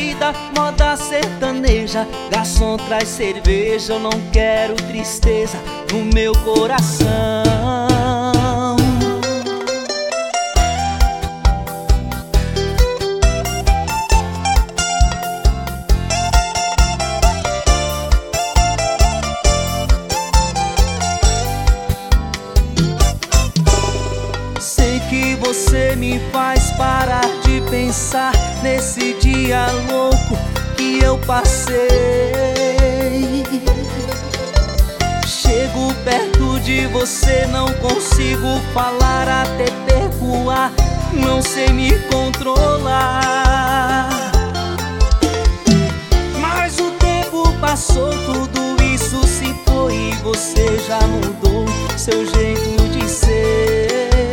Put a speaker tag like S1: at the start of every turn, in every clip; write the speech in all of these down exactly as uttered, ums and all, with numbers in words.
S1: vida, moda sertaneja. Garçom traz cerveja, eu não quero tristeza no meu coração. Sei que você me faz parar de pensar nesse dia louco que eu passei. Chego perto de você, não consigo falar, até perco o ar, não sei me controlar. Mas o tempo passou, tudo isso se foi e você já mudou seu jeito de ser.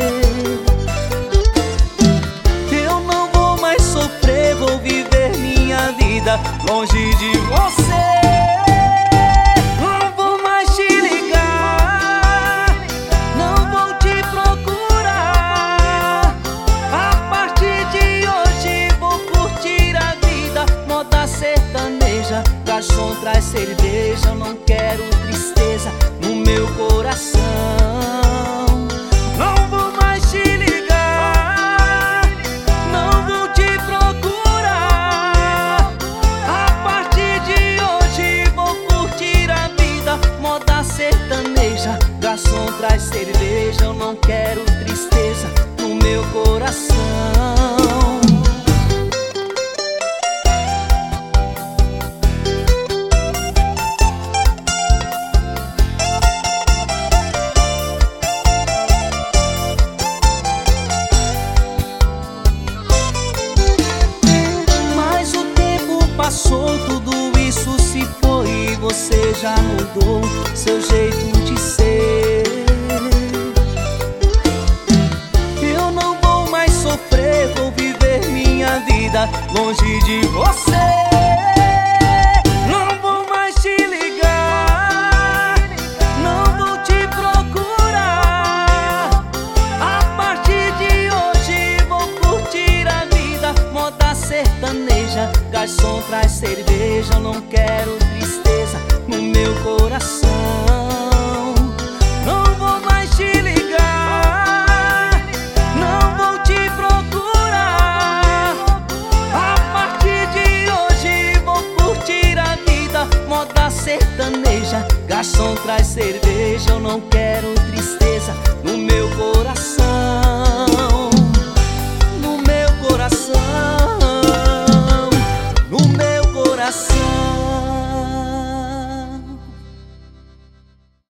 S1: Vou viver minha vida longe de você. Não vou mais te ligar, não vou te procurar. A partir de hoje vou curtir a vida, moda sertaneja. Garçom traz cerveja, eu não quero tristeza no meu coração. Sertaneja, garçom traz cerveja, eu não quero tristeza no meu coração. Mas o tempo passou, tudo isso se foi e você já mudou seu jeito de ser. Eu não vou mais sofrer, vou viver minha vida longe de você. Não vou mais te ligar, não vou te procurar. A partir de hoje vou curtir a vida, moda sertaneja. Garçom traz cerveja, eu não quero tristeza no meu coração. Não vou mais te ligar, não vou te procurar. A partir de hoje vou curtir a vida, moda sertaneja. Garçom traz cerveja, eu não quero tristeza no meu coração.